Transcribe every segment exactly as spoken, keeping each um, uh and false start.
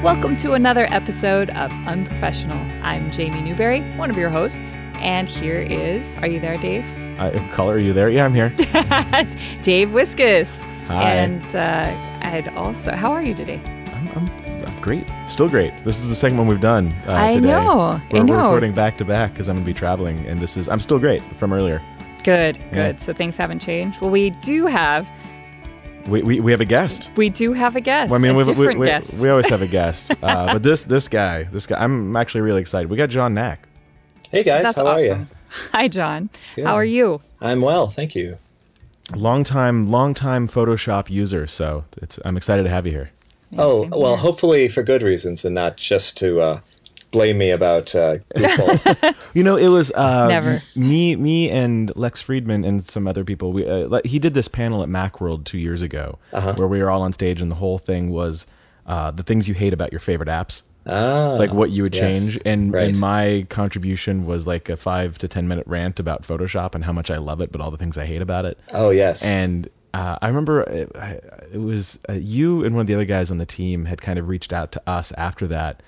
Welcome to another episode of Unprofessional. I'm Jamie Newberry, one of your hosts, and here is, are you there, Dave? Uh, caller, are you there? Yeah, I'm here. Dave Wiskus. Hi. And uh, I'd also, how are you today? I'm, I'm, I'm great. Still great. This is the second one we've done uh, I today. know. We're, I know. we're recording back to back because I'm going to be traveling, and this is, I'm still great from earlier. Good, good. Yeah. So things haven't changed. Well, we do have, We we, we have a guest. we do have a guest, Well, I mean, a we, different we, we, guest. we always have a guest, uh, but this this guy, this guy, I'm actually really excited. We got John Knack. Hey guys, That's how awesome. are you? Hi, John. Good. How are you? I'm well, thank you. Long time, long time Photoshop user, so it's I'm excited to have you here. Yeah, oh, same well, here. hopefully for good reasons and not just to uh, blame me about uh, Google. You know, it was uh, Never. me, me, and Lex Friedman and some other people. We uh, like, he did this panel at Macworld two years ago, Uh-huh. where we were all on stage, and the whole thing was uh, the things you hate about your favorite apps. ah, It's like what you would yes, change, and, right. and my contribution was like a five to ten minute rant about Photoshop and how much I love it, but all the things I hate about it. Oh, yes. And uh, I remember it, it was uh, you and one of the other guys on the team had kind of reached out to us after that,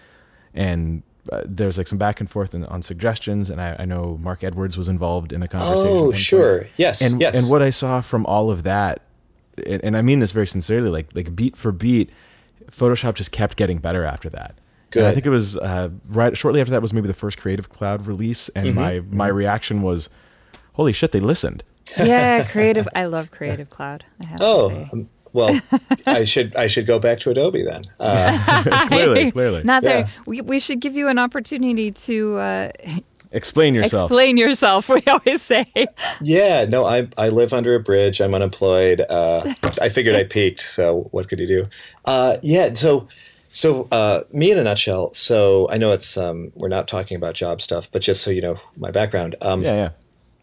and uh, there was like some back and forth in, on suggestions, and I, I know Mark Edwards was involved in a conversation. at oh, one sure. point. Yes, And yes. and what I saw from all of that, and, and I mean this very sincerely, like like beat for beat, Photoshop just kept getting better after that. Good. And I think it was uh, right shortly after that was maybe the first Creative Cloud release, and Mm-hmm. my my reaction was, "Holy shit, they listened!" Yeah, Creative. I love Creative Cloud. I have oh, to say. um, well, I should I should go back to Adobe then. Uh, clearly, clearly. Not there. Yeah. We, we should give you an opportunity to uh, Explain yourself. explain yourself. We always say. yeah, no, I I live under a bridge. I'm unemployed. Uh, I figured I peaked, so what could you do? Uh, yeah, so. So, uh, me in a nutshell. So, I know it's um, we're not talking about job stuff, but just so you know my background. Um, Yeah, yeah.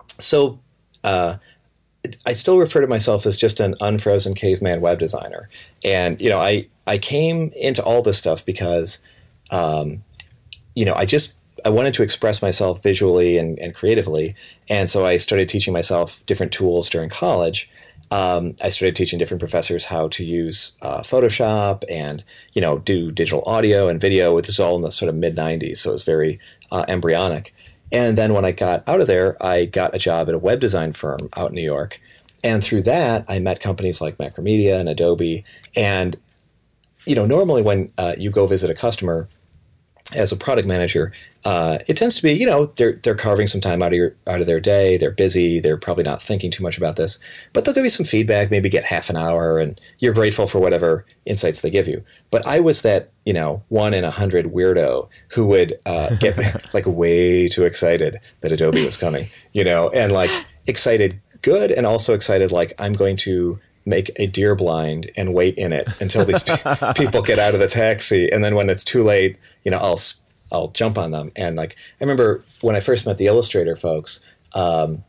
So, uh, I still refer to myself as just an unfrozen caveman web designer, and you know, I I came into all this stuff because, um, you know, I just I wanted to express myself visually and, and creatively, and so I started teaching myself different tools during college. Um, I started teaching different professors how to use uh, Photoshop and, you know, do digital audio and video. This was all in the sort of mid nineties, so it was very uh, embryonic. And then when I got out of there, I got a job at a web design firm out in New York. And through that, I met companies like Macromedia and Adobe. And, you know, normally when uh, you go visit a customer as a product manager, uh, it tends to be, you know, they're they're carving some time out of your out of their day. They're busy. They're probably not thinking too much about this, but they'll give you some feedback. Maybe get half an hour, and you're grateful for whatever insights they give you. But I was that, you know, one in a hundred weirdo who would uh, get like way too excited that Adobe was coming, you know, and like excited good, and also excited like I'm going to make a deer blind and wait in it until these pe- people get out of the taxi. And then when it's too late, you know, I'll, I'll jump on them. And like, I remember when I first met the Illustrator folks, um,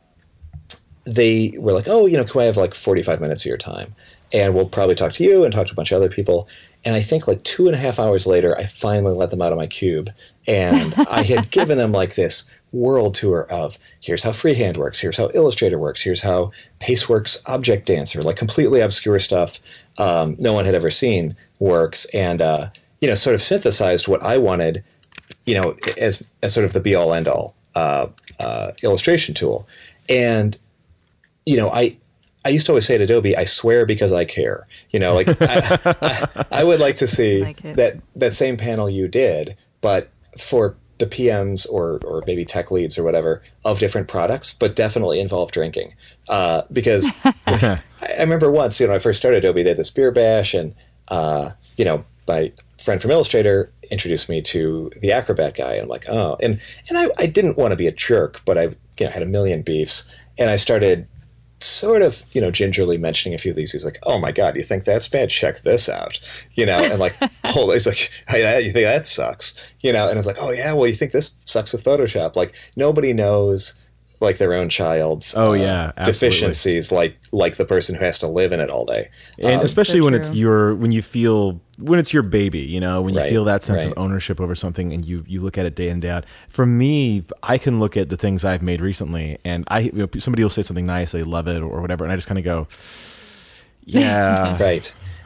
they were like, oh, you know, can I have like forty-five minutes of your time? And we'll probably talk to you and talk to a bunch of other people. And I think like two and a half hours later, I finally let them out of my cube. And I had given them like this world tour of here's how freehand works, here's how Illustrator works, here's how Paceworks Object Dancer, like completely obscure stuff um, no one had ever seen works, and uh, you know, sort of synthesized what I wanted, you know, as as sort of the be all end all uh, uh, illustration tool. And you know, I I used to always say at Adobe, I swear because I care. You know, like I, I, I would like to see Like it. that that same panel you did, but for the P Ms or or maybe tech leads or whatever of different products, but definitely involve drinking. Uh, because I, I remember once, you know, I first started Adobe, they had this beer bash, and uh, you know, my friend from Illustrator introduced me to the Acrobat guy, and I'm like, oh, and and I, I didn't want to be a jerk, but I you know had a million beefs, and I started sort of, you know, gingerly mentioning a few of these. He's like, oh my God, you think that's bad? Check this out. You know, and like, hold he's like, hey, you think that sucks? You know, and it's like, oh yeah, well, you think this sucks with Photoshop? Like, nobody knows like their own child's Oh, uh, yeah, absolutely. deficiencies like like the person who has to live in it all day. And Um, especially So when it's true. your when you feel when it's your baby, you know, when you Right, feel that sense right. of ownership over something, and you you look at it day in day out. For me, I can look at the things I've made recently, and I you know, somebody will say something nice, they love it or whatever, and I just kind of go, yeah, Right.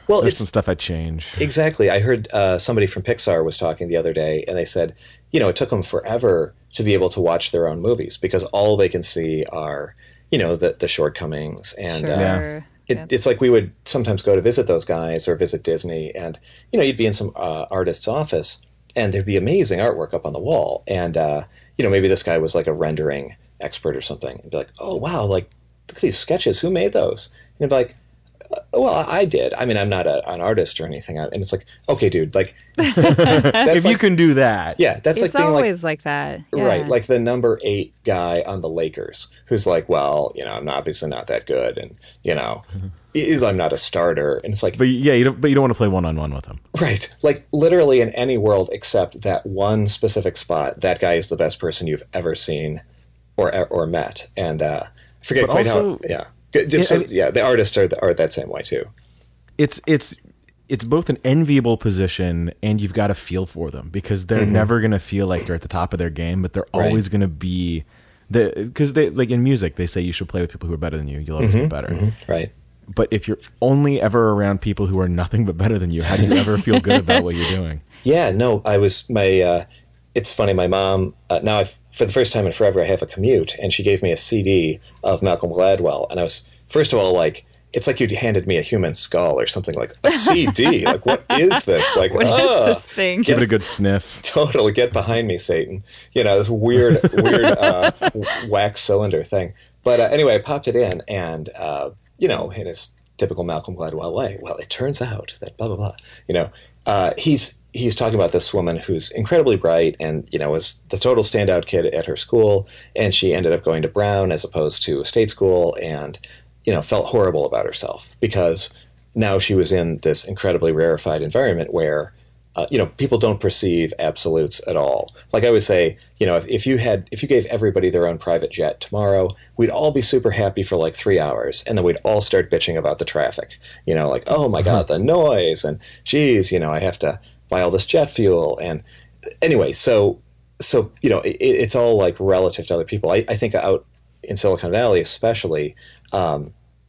Well, there's it's some stuff I'd change. Exactly. I heard uh, somebody from Pixar was talking the other day, and they said, you know, it took them forever to be able to watch their own movies because all they can see are, you know, the, the shortcomings. And Sure. uh, Yeah. it, Yep. it's like we would sometimes go to visit those guys or visit Disney, and, you know, you'd be in some uh, artist's office, and there'd be amazing artwork up on the wall. And, uh, you know, maybe this guy was like a rendering expert or something, and be like, oh, wow, like, look at these sketches. Who made those? And you'd be like, well, I did. I mean, I'm not a, an artist or anything. And it's like, okay, dude, like, that's If like, you can do that. yeah, that's It's like being always like, that. like, Yeah. right, like the number eight guy on the Lakers who's like, well, you know, I'm obviously not that good. And, you know, I- I'm not a starter. And it's like, But yeah, you don't, but you don't want to play one-on-one with them. right, like literally in any world except that one specific spot, that guy is the best person you've ever seen or or met. And uh, I forget But quite also- how, yeah. Yeah, so, I mean- yeah, the artists are, are that same way too. It's it's it's both an enviable position and you've got to feel for them because they're never going to feel like they're at the top of their game, but they're Right. always going to be the because they like in music they say you should play with people who are better than you. You'll always get better. Right. But if you're only ever around people who are nothing but better than you, how do you ever feel good about what you're doing? Yeah, no, I was my. Uh, it's funny. My mom uh, now, I've, for the first time in forever, I have a commute, and she gave me a C D of Malcolm Gladwell, and I was first of all like, it's like you handed me a human skull or something, like a C D. Like, what is this? Like, What is ah, this thing? Give it a good sniff. totally get behind me, Satan. You know, this weird, weird uh, wax cylinder thing. But uh, anyway, I popped it in, and uh, you know, in his typical Malcolm Gladwell way, well, it turns out that blah blah blah. You know, uh, he's he's talking about this woman who's incredibly bright, and you know, was the total standout kid at her school, and she ended up going to Brown as opposed to a state school, and you know, felt horrible about herself because now she was in this incredibly rarefied environment where. Uh, you know, people don't perceive absolutes at all. Like I always say, you know, if, if you had, if you gave everybody their own private jet tomorrow, we'd all be super happy for like three hours, and then we'd all start bitching about the traffic. You know, like, oh my god, the noise, and geez, you know, I have to buy all this jet fuel, and anyway, so so you know, it, it's all like relative to other people. I, I think out in Silicon Valley, especially, um,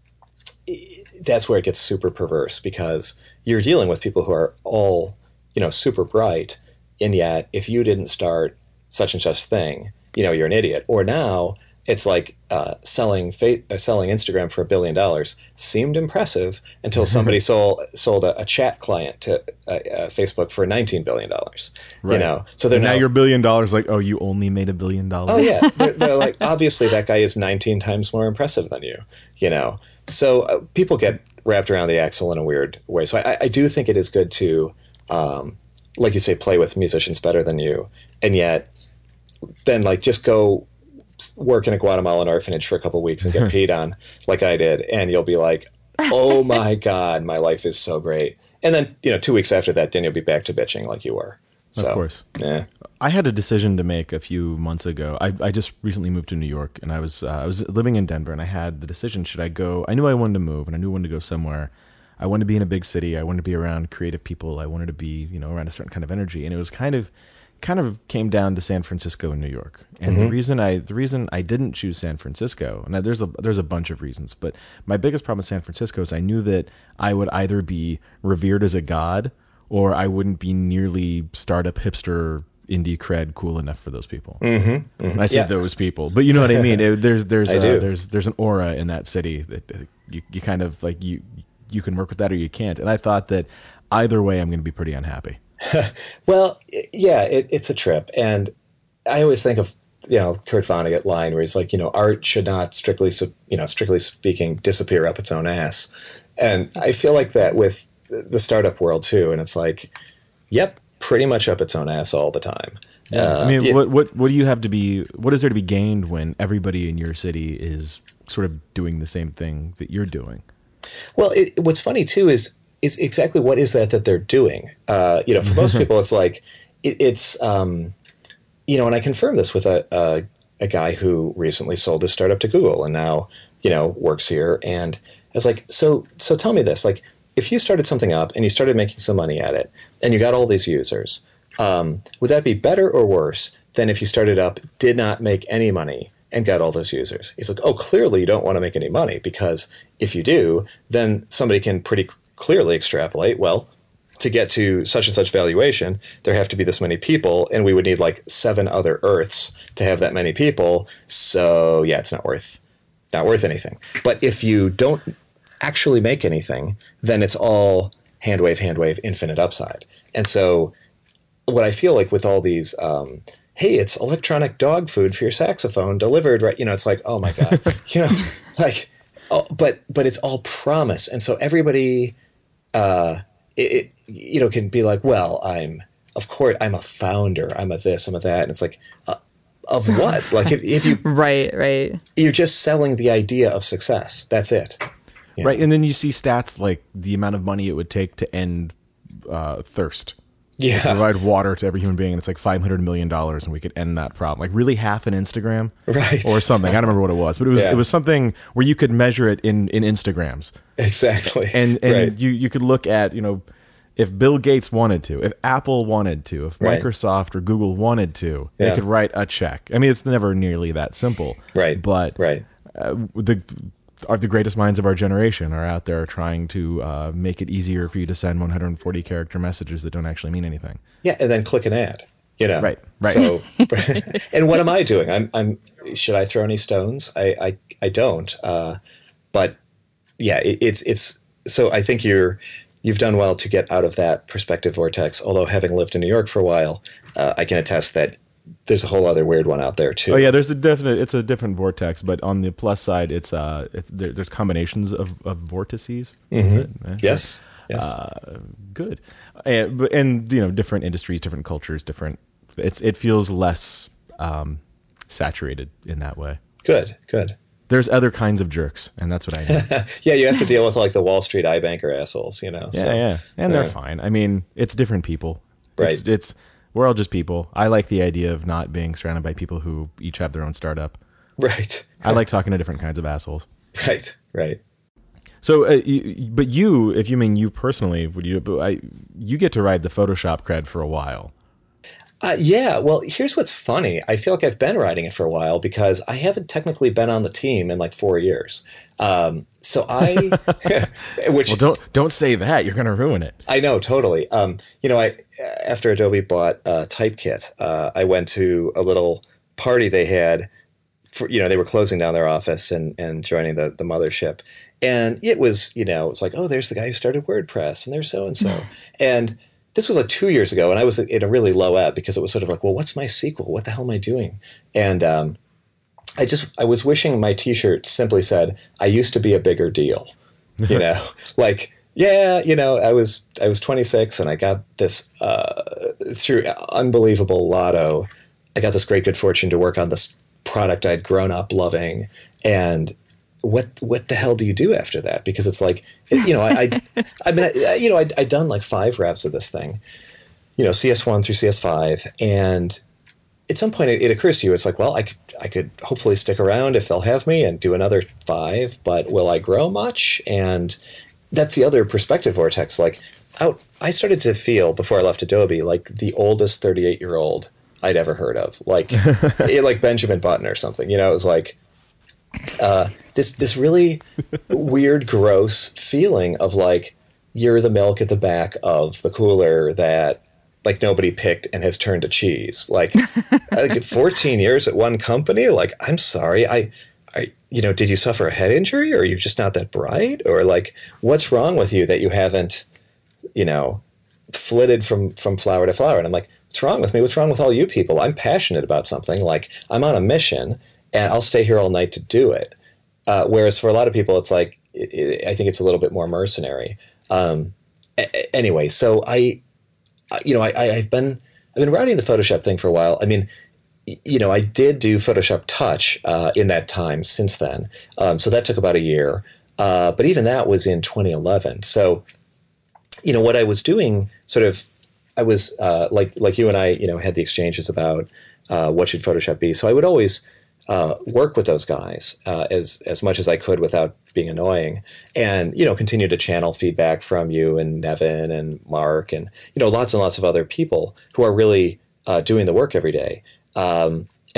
that's where it gets super perverse because you're dealing with people who are all you know, super bright, and yet if you didn't start such and such thing, you know, you're an idiot. Or now it's like uh, selling fa- uh, selling Instagram for a billion dollars seemed impressive until somebody sold sold a, a chat client to uh, uh, Facebook for nineteen billion dollars. Right. You know, so they're And now now you're a billion dollars. Like, oh, you only made a billion dollars. oh yeah, they're, they're like obviously that guy is nineteen times more impressive than you. You know, so uh, people get wrapped around the axle in a weird way. So I, I do think it is good to. Um, like you say, play with musicians better than you, and yet then like just go work in a Guatemalan orphanage for a couple of weeks and get peed on like I did, and you'll be like, oh my god, my life is so great. And then you know, two weeks after that, then you'll be back to bitching like you were. So, Of course. yeah. I had a decision to make a few months ago. I, I just recently moved to New York, and I was uh, I was living in Denver, and I had the decision: should I go? I knew I wanted to move, and I knew I wanted to go somewhere. I wanted to be in a big city. I wanted to be around creative people. I wanted to be, you know, around a certain kind of energy. And it was kind of, kind of came down to San Francisco and New York. And Mm-hmm. the reason I, the reason I didn't choose San Francisco, and there's a, there's a bunch of reasons, but my biggest problem with San Francisco is I knew that I would either be revered as a god or I wouldn't be nearly startup hipster indie cred cool enough for those people. Mm-hmm, mm-hmm. And I say Yeah. those people, but you know what I mean? It, there's, there's, I uh, do. there's, there's an aura in that city that uh, you, you kind of like you, you can work with that or you can't. And I thought that either way, I'm going to be pretty unhappy. Well, yeah, it, it's a trip. And I always think of, you know, Kurt Vonnegut line where he's like, you know, art should not strictly, you know, strictly speaking, disappear up its own ass. And I feel like that with the startup world too. And it's like, yep, pretty much up its own ass all the time. Uh, I mean, yeah. what, what, what do you have to be, what is there to be gained when everybody in your city is sort of doing the same thing that you're doing? Well, it, what's funny too is is exactly what is that that they're doing. Uh, you know, for most people, it's like it, it's um, you know, and I confirmed this with a, a a guy who recently sold his startup to Google and now you know works here. And I was like, so so tell me this, like, if you started something up and you started making some money at it and you got all these users, um, would that be better or worse than if you started up, did not make any money, and got all those users? He's like, oh, clearly you don't want to make any money because if you do, then somebody can pretty clearly extrapolate, well, to get to such and such valuation, there have to be this many people, and we would need like seven other Earths to have that many people. So yeah, it's not worth not worth anything. But if you don't actually make anything, then it's all hand wave, hand wave, infinite upside. And so what I feel like with all these, um, hey, it's electronic dog food for your saxophone delivered, right? You know, it's like, oh my God, you know, like, oh, but but it's all promise, and so everybody. Uh, It, it, you know, can be like, well, I'm, of course, I'm a founder. I'm a this, I'm a that. And it's like, uh, of what? Like if, if you, right, right. You're just selling the idea of success. That's it. You know? Right. And then you see stats like the amount of money it would take to end uh, thirst. Yeah. To provide water to every human being. And it's like five hundred million dollars and we could end that problem. Like really half an Instagram. Right. Or something. I don't remember what it was, but it was, yeah. it was something where you could measure it in, in Instagrams. Exactly. And, and right. you, you could look at, you know, if Bill Gates wanted to, if Apple wanted to, if right. Microsoft or Google wanted to, yeah. they could write a check. I mean, it's never nearly that simple. Right. But right. Uh, the are the greatest minds of our generation are out there trying to uh, make it easier for you to send one hundred forty character messages that don't actually mean anything. Yeah, and then click an ad. You know. Right. Right. So, and what am I doing? I'm. I'm. Should I throw any stones? I. I. I don't. Uh, but yeah, it, it's. It's. So I think you're. You've done well to get out of that perspective vortex. Although having lived in New York for a while, uh, I can attest that there's a whole other weird one out there too. Oh yeah, there's a definite. It's a different vortex, but on the plus side, it's uh, it's, there, there's combinations of, of vortices. Mm-hmm. It, eh? Yes. Yes. Uh, good. And, and you know, different industries, different cultures, different. It's it feels less um, saturated in that way. Good. Good. There's other kinds of jerks, and that's what I mean. Yeah, you have to deal with like the Wall Street iBanker assholes, you know. Yeah, so, yeah, and they're yeah. fine. I mean, it's different people. Right. It's, it's we're all just people. I like the idea of not being surrounded by people who each have their own startup. Right. I like talking to different kinds of assholes. Right. Right. So, uh, you, but you, if you mean you personally, would you? But I, you get to ride the Photoshop cred for a while. Uh, yeah, well, here's what's funny. I feel like I've been writing it for a while because I haven't technically been on the team in like four years. Um, so I, which well, don't don't say that. You're going to ruin it. I know totally. Um, you know, I after Adobe bought uh, Typekit, uh, I went to a little party they had. For, you know, they were closing down their office and and joining the the mothership, and it was you know it's like, oh, there's the guy who started WordPress, and there's so and so, and this was like two years ago, and I was in a really low ebb because it was sort of like, well, what's my sequel? What the hell am I doing? And um, I just, I was wishing my T-shirt simply said, I used to be a bigger deal. You know, like, yeah, you know, I was, I was twenty-six and I got this, uh, through unbelievable lotto, I got this great good fortune to work on this product I'd grown up loving. And what what the hell do you do after that? Because it's like, you know, I, I, I mean, I, you know, I'd, I'd done like five revs of this thing, you know, C S one through C S five. And at some point it, it occurs to you, it's like, well, I could, I could hopefully stick around if they'll have me and do another five, but will I grow much? And that's the other perspective vortex. Like out, I started to feel before I left Adobe, like the oldest thirty-eight year old I'd ever heard of, like, like Benjamin Button or something, you know, it was like, Uh, this this really weird, gross feeling of like you're the milk at the back of the cooler that like nobody picked and has turned to cheese. Like, like fourteen years at one company. Like, I'm sorry, I, I, you know, did you suffer a head injury, or are you just not that bright, or like, what's wrong with you that you haven't, you know, flitted from from flower to flower? And I'm like, what's wrong with me? What's wrong with all you people? I'm passionate about something. Like, I'm on a mission. And I'll stay here all night to do it. Uh, whereas for a lot of people, it's like, it, it, I think it's a little bit more mercenary. Um, a- anyway, so I, you know, I, I've been, I've been writing the Photoshop thing for a while. I mean, you know, I did do Photoshop Touch uh, in that time since then. Um, so that took about a year. Uh, but even that was in twenty eleven. So, you know, what I was doing sort of, I was uh, like, like you and I, you know, had the exchanges about uh, what should Photoshop be. So I would always Uh, work with those guys uh, as as much as I could without being annoying, and you know continue to channel feedback from you and Nevin and Mark and you know lots and lots of other people who are really uh, doing the work every day. Um, and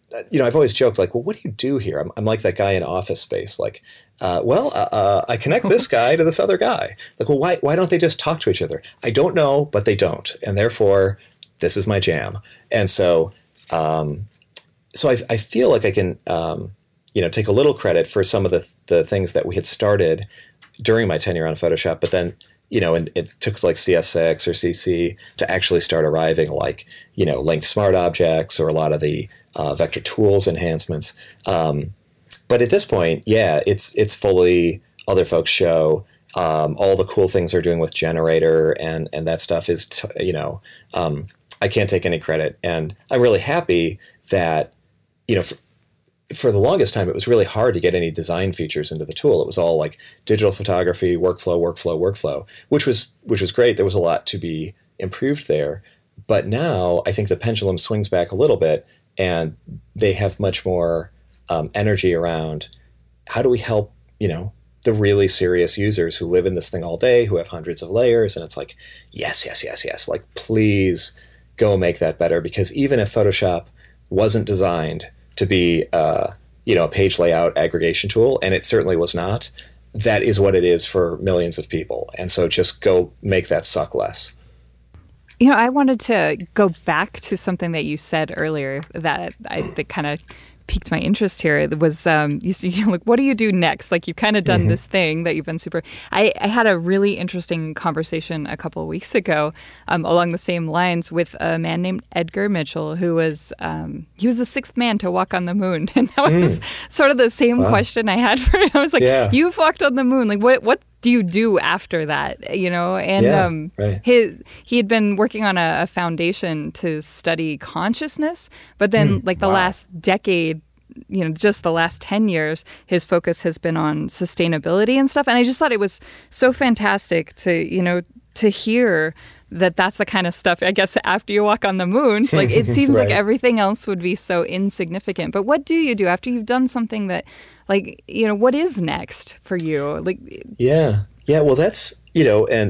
you know, I've always joked like, well, what do you do here? I'm, I'm like that guy in Office Space. Like, uh, well, uh, uh, I connect this guy to this other guy. Like, well, why, why don't they just talk to each other? I don't know, but they don't. And therefore, this is my jam. And so, um, so I, I feel like I can, um, you know, take a little credit for some of the, the things that we had started during my tenure on Photoshop, but then, you know, and it took like C S six or C C to actually start arriving, like, you know, linked smart objects or a lot of the uh, vector tools enhancements. Um, but at this point, yeah, it's it's fully other folks' show. Um, all the cool things they're doing with Generator and and that stuff is, t- you know, um, I can't take any credit. And I'm really happy that, you know, for, for the longest time, it was really hard to get any design features into the tool. It was all like digital photography, workflow, workflow, workflow, which was which was great. There was a lot to be improved there. But now I think the pendulum swings back a little bit, and they have much more um, energy around how do we help, you know, the really serious users who live in this thing all day, who have hundreds of layers. And it's like, yes, yes, yes, yes. Like, please go make that better. Because even if Photoshop wasn't designed to be, uh, you know, a page layout aggregation tool, and it certainly was not, that is what it is for millions of people. And so just go make that suck less. You know, I wanted to go back to something that you said earlier that I that kind of piqued my interest here. It was um, you see, like, what do you do next? Like, you've kind of done mm-hmm. this thing that you've been super. I, I had a really interesting conversation a couple of weeks ago um, along the same lines with a man named Edgar Mitchell, who was um, he was the sixth man to walk on the moon, and that was mm. sort of the same wow. question I had for him. I was like, yeah. "You've walked on the moon. Like, what what?" do you do after that, you know? And yeah, um, right. his, he had been working on a, a foundation to study consciousness, but then mm, like the wow. last decade, you know, just the last ten years, his focus has been on sustainability and stuff. And I just thought it was so fantastic to, you know, to hear that that's the kind of stuff, I guess, after you walk on the moon, like it seems right. like everything else would be so insignificant. But what do you do after you've done something that, like, you know, what is next for you? Like, yeah, yeah. Well, that's, you know, and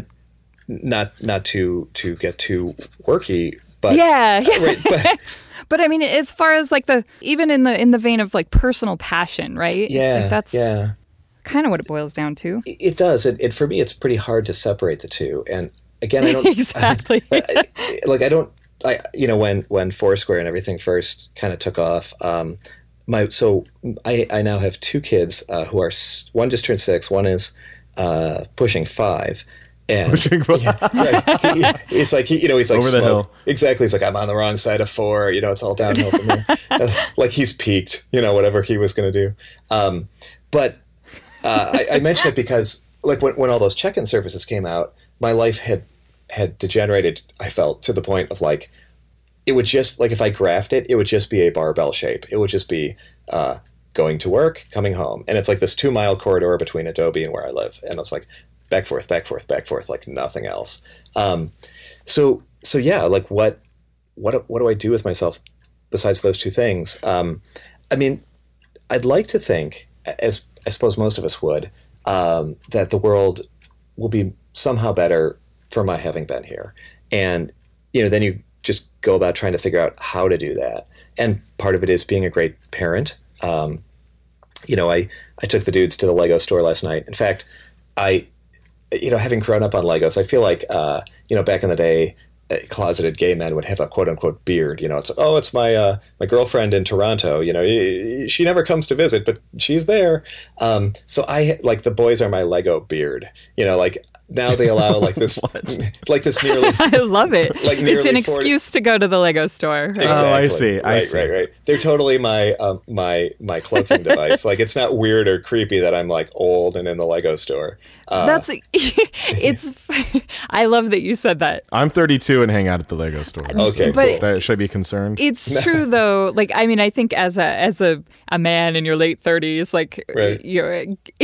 not not to to get too worky, but yeah, yeah. Uh, right, but, but I mean, as far as like the even in the in the vein of like personal passion, right? Yeah, like that's yeah. kind of what it boils down to. It, it does. It, it for me, it's pretty hard to separate the two. And again, I don't exactly I, I, like I don't. I you know when when Foursquare and everything first kind of took off. Um, My so I, I now have two kids uh, who are one just turned six, one is uh, pushing five, and pushing five. Yeah, right. he, he's like he, you know he's like over the smoke. hill. Exactly. He's like, I'm on the wrong side of four. You know, it's all downhill from here. uh, like he's peaked. You know, whatever he was going to do. Um, but uh, I, I mention it because like when when all those check-in services came out, my life had had degenerated. I felt to the point of like. It would just, like if I graphed it, it would just be a barbell shape. It would just be uh, going to work, coming home. And it's like this two mile corridor between Adobe and where I live. And it's like back, forth, back, forth, back, forth, like nothing else. Um, so, so yeah, like what, what, what do I do with myself besides those two things? Um, I mean, I'd like to think, as I suppose most of us would, um, that the world will be somehow better for my having been here. And, you know, then you, just go about trying to figure out how to do that. And part of it is being a great parent. Um, you know, I, I took the dudes to the Lego store last night. In fact, I, you know, having grown up on Legos, I feel like, uh, you know, back in the day, uh, closeted gay men would have a quote unquote beard. You know, it's, oh, it's my, uh, my girlfriend in Toronto, you know, she never comes to visit, but she's there. Um, so I, like the boys are my Lego beard, you know, like, now they allow like this, like this nearly. I love it. Like it's an excuse forty to go to the Lego store. Right? Exactly. Oh, I see. I right, see. Right, right. They're totally my um, my my cloaking device. Like it's not weird or creepy that I'm like old and in the Lego store. Uh, That's it's. I love that you said that. I'm thirty-two and hang out at the Lego store. Okay, but cool. Should I be concerned? It's true though. Like I mean, I think as a as a, a man in your late thirties, like right. you're.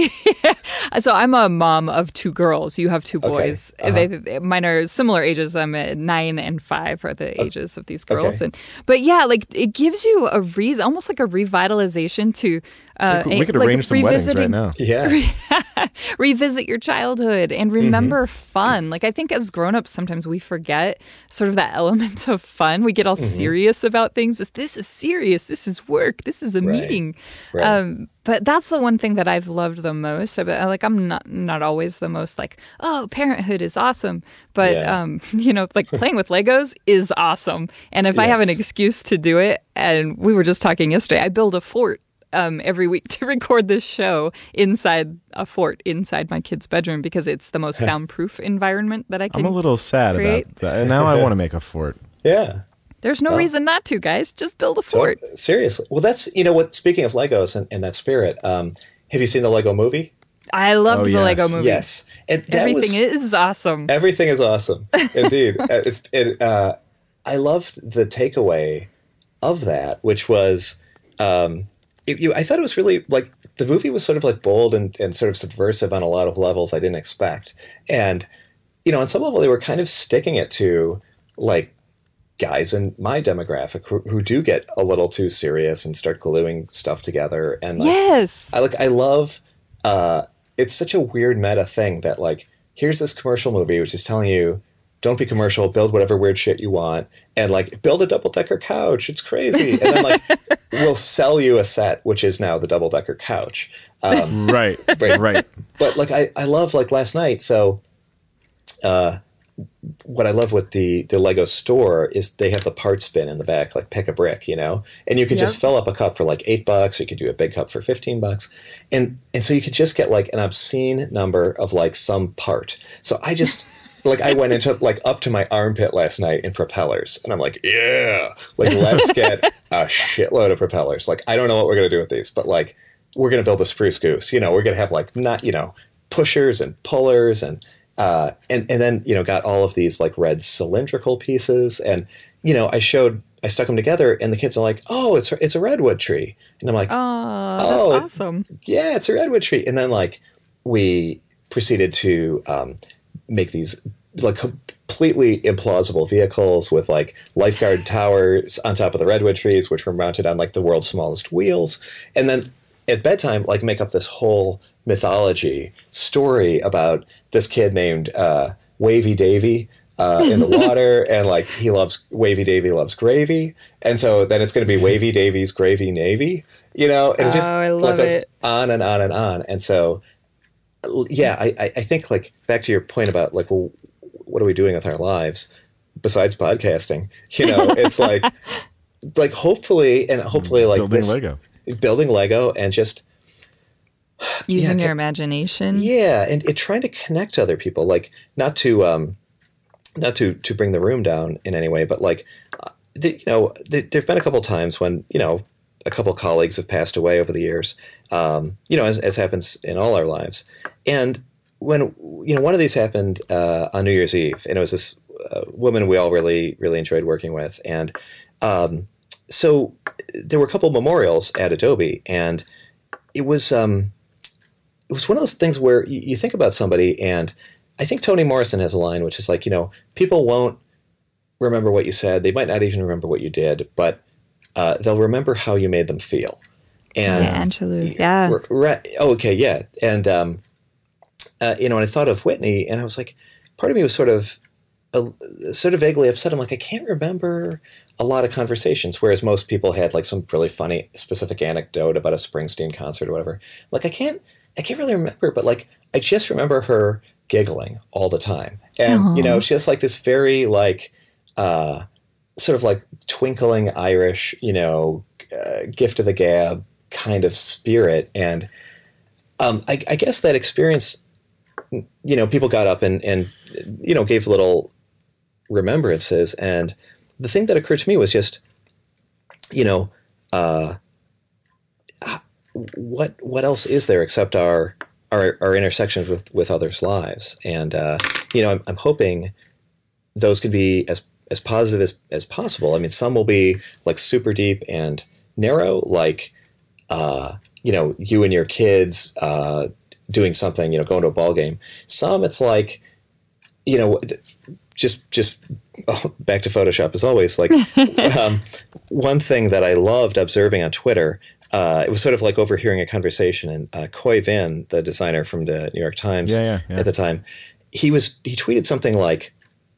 So I'm a mom of two girls. You have two boys. Okay. Uh-huh. They, mine are similar ages. I'm at nine and five are the ages of these girls. Okay. And but yeah, like it gives you a reason, almost like a revitalization to. Uh, we could like arrange some weddings right now. Yeah, revisit your childhood and remember mm-hmm. fun. Like I think as grown-ups, sometimes we forget sort of that element of fun. We get all mm-hmm. serious about things. This is serious. This is work. This is a right. meeting. Right. Um, but that's the one thing that I've loved the most. Like I'm not not always the most like, oh, parenthood is awesome. But, yeah. um, you know, like playing with Legos is awesome. And if yes. I have an excuse to do it, and we were just talking yesterday, I build a fort um, every week to record this show inside a fort, inside my kid's bedroom, because it's the most soundproof environment that I can I'm a little sad create. about that. And now I want to make a fort. Yeah. There's no well, reason not to, guys. Just build a fort. So, seriously. Well, that's, you know what, speaking of Legos and, and that spirit, um, have you seen the Lego movie? I loved oh, the yes. Lego movie. Yes. And that everything was, is awesome. Everything is awesome. Indeed. it's it, uh, I loved the takeaway of that, which was, um, it, you, I thought it was really, like, the movie was sort of, like, bold and, and sort of subversive on a lot of levels I didn't expect. And, you know, on some level, they were kind of sticking it to, like, guys in my demographic who, who do get a little too serious and start gluing stuff together. And like, yes, I like, I love, uh, it's such a weird meta thing that like, here's this commercial movie, which is telling you, don't be commercial, build whatever weird shit you want. And like, build a double decker couch. It's crazy. And then like, we'll sell you a set, which is now the double decker couch. Um, right. Right. Right. But like, I, I love like last night. So, uh, what I love with the, the Lego store is they have the parts bin in the back, like pick a brick, you know, and you could yep. just fill up a cup for like eight bucks. Or you could do a big cup for fifteen bucks. And, and so you could just get like an obscene number of like some part. So I just like, I went into like up to my armpit last night in propellers and I'm like, yeah, like let's get a shitload of propellers. Like, I don't know what we're going to do with these, but like, we're going to build a spruce goose, you know, we're going to have like not, you know, pushers and pullers and, Uh, and, and then, you know, got all of these like red cylindrical pieces. And, you know, I showed, I stuck them together and the kids are like, oh, it's, it's a redwood tree. And I'm like, oh, oh, that's awesome. It, yeah, it's a redwood tree. And then like we proceeded to um, make these like completely implausible vehicles with like lifeguard towers on top of the redwood trees, which were mounted on like the world's smallest wheels. And then at bedtime, like make up this whole mythology story about this kid named uh, Wavy Davy uh, in the water, and like he loves Wavy Davy loves gravy, and so then it's going to be Wavy Davy's Gravy Navy, you know, and it just oh, I love like, goes it. on and on and on. And so, yeah, I, I think like back to your point about like, well, what are we doing with our lives besides podcasting? You know, it's like, like hopefully, and hopefully like building this, Lego, building Lego, and just. Using yeah, your imagination. Yeah, and it, trying to connect to other people, like not to um, not to to bring the room down in any way, but like uh, the, you know, there have been a couple times when you know a couple colleagues have passed away over the years, um, you know, as, as happens in all our lives, and when you know one of these happened uh, on New Year's Eve, and it was this uh, woman we all really really enjoyed working with, and um, so there were a couple memorials at Adobe, and it was. Um, It was one of those things where you, you think about somebody, and I think Toni Morrison has a line which is like, you know, people won't remember what you said. They might not even remember what you did, but uh, they'll remember how you made them feel. And yeah, Angelou. Yeah. Right. Oh, okay. Yeah. And, um, uh, you know, and I thought of Whitney, and I was like, part of me was sort of, uh, sort of vaguely upset. I'm like, I can't remember a lot of conversations, whereas most people had like some really funny specific anecdote about a Springsteen concert or whatever. Like, I can't, I can't really remember, but like, I just remember her giggling all the time. And, Aww. you know, she has like this very like, uh, sort of like twinkling Irish, you know, uh, gift of the gab kind of spirit. And, um, I, I guess that experience, you know, people got up and, and, you know, gave little remembrances. And the thing that occurred to me was just, you know, uh, what what else is there except our our, our intersections with, with others' lives? And uh, you know, I'm, I'm hoping those can be as as positive as, as possible. I mean, some will be like super deep and narrow, like uh, you know, you and your kids uh, doing something, you know, going to a ball game. Some it's like, you know, just just oh, back to Photoshop as always. Like um, one thing that I loved observing on Twitter. uh, it was sort of like overhearing a conversation. And uh, Coy Van, the designer from the New York Times yeah, yeah, yeah. at the time, he was he tweeted something like,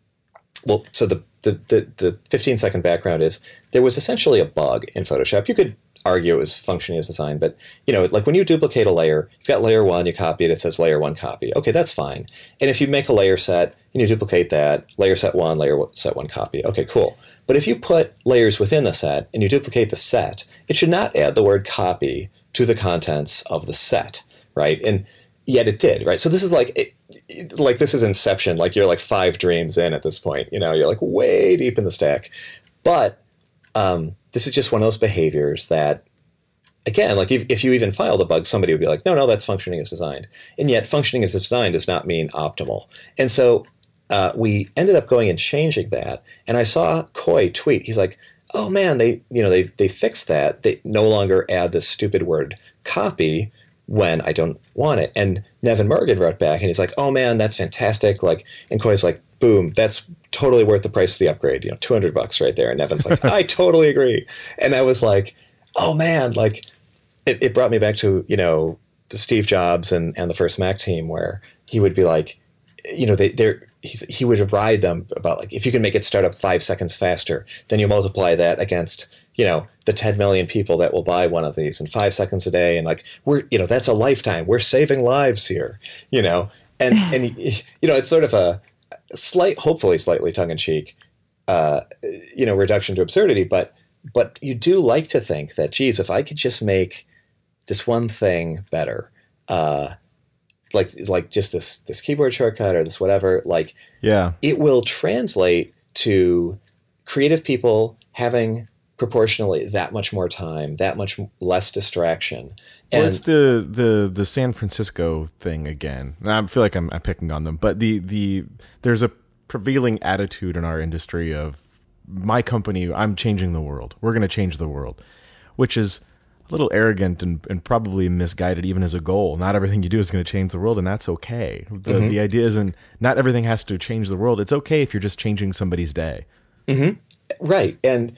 well, so the, the, the, the fifteen second background is there was essentially a bug in Photoshop. You could argue it was functioning as designed, but you know, like when you duplicate a layer, you've got layer one, you copy it, it says layer one copy. Okay, that's fine. And if you make a layer set and you duplicate that, layer set one, layer set one copy. Okay, cool. But if you put layers within the set and you duplicate the set, it should not add the word copy to the contents of the set, right? And yet it did, right? So this is like, it, it, like this is Inception. Like you're like five dreams in at this point. You know, you're like way deep in the stack. But um, this is just one of those behaviors that, again, like if, if you even filed a bug, somebody would be like, no, no, that's functioning as designed. And yet functioning as designed does not mean optimal. And so uh, we ended up going and changing that. And I saw Coy tweet. He's like, oh man, they you know they they fixed that. They no longer add this stupid word copy when I don't want it. And Nevin Morgan wrote back and he's like, oh man, that's fantastic. Like, and Coy's like, boom, that's totally worth the price of the upgrade. You know, two hundred bucks right there. And Nevin's like, I totally agree. And I was like, oh man, like it, it brought me back to, you know, the Steve Jobs and, and the first Mac team where he would be like, you know, they, they're, he's, he would ride them about like, if you can make it start up five seconds faster, then you multiply that against, you know, the ten million people that will buy one of these in five seconds a day. And like, we're, you know, that's a lifetime. We're saving lives here, you know, and, and, you know, it's sort of a slight, hopefully slightly tongue in cheek, uh, you know, reduction to absurdity. But, but you do like to think that, geez, if I could just make this one thing better, uh, like, like just this, this keyboard shortcut or this whatever, like, yeah, it will translate to creative people having proportionally that much more time, that much less distraction. And well, it's the, the, the San Francisco thing again. And I feel like I'm, I'm picking on them, but the, the, there's a prevailing attitude in our industry of my company, I'm changing the world. We're going to change the world, which is a little arrogant and, and probably misguided even as a goal. Not everything you do is going to change the world, and that's okay. The, mm-hmm. the idea isn't, not everything has to change the world. It's okay if you're just changing somebody's day. Mm-hmm. Right. And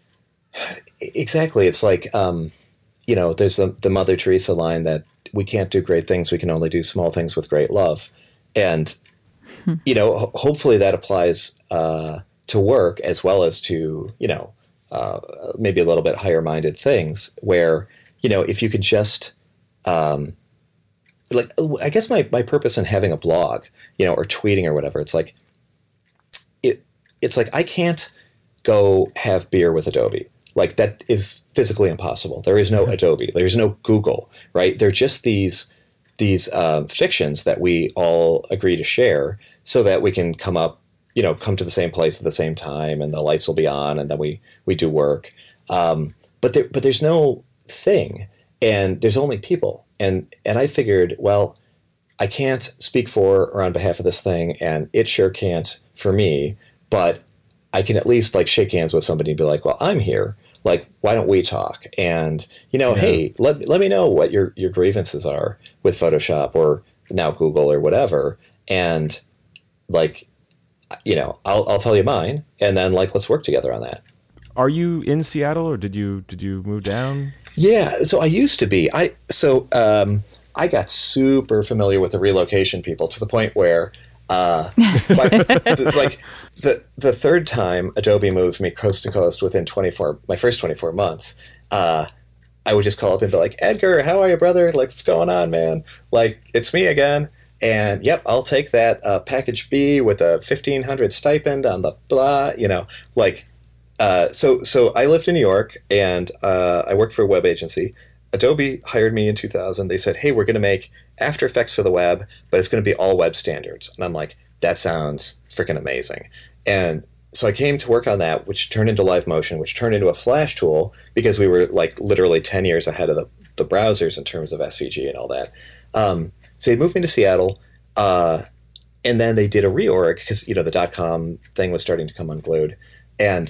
exactly. It's like, um, you know, there's the, the Mother Teresa line that we can't do great things. We can only do small things with great love. And, hmm. you know, ho- hopefully that applies uh, to work as well as to, you know, uh, maybe a little bit higher minded things where, you know, if you could just, um, like, I guess my, my purpose in having a blog, you know, or tweeting or whatever, it's like, it, it's like, I can't go have beer with Adobe. Like that is physically impossible. There is no Adobe. There's no Google, right? They're just these, these um, fictions that we all agree to share so that we can come up, you know, come to the same place at the same time, and the lights will be on, and then we we do work. Um, but there, but there's no thing, and there's only people, and and I figured, well, I can't speak for or on behalf of this thing, and it sure can't for me, but I can at least like shake hands with somebody and be like, well, I'm here. Like, why don't we talk? And you know, yeah. hey, let let me know what your your grievances are with Photoshop or now Google or whatever, and like. You know, I'll I'll tell you mine, and then like let's work together on that. Are you in Seattle, or did you did you move down? Yeah, so I used to be. I so um, I got super familiar with the relocation people to the point where, uh, by, the, like the the third time Adobe moved me coast to coast within twenty-four my first twenty-four months, uh, I would just call up and be like, Edgar, how are you, brother? Like, what's going on, man? Like, it's me again. And yep, I'll take that uh, package B with a fifteen hundred stipend on the blah, you know, like, uh, so, so I lived in New York and uh, I worked for a web agency. Adobe hired me in two thousand. They said, hey, we're going to make After Effects for the web, but it's going to be all web standards. And I'm like, that sounds freaking amazing. And so I came to work on that, which turned into Live Motion, which turned into a Flash tool because we were like literally ten years ahead of the, the browsers in terms of S V G and all that. Um, So they moved me to Seattle, uh, and then they did a reorg because, you know, the dot-com thing was starting to come unglued. And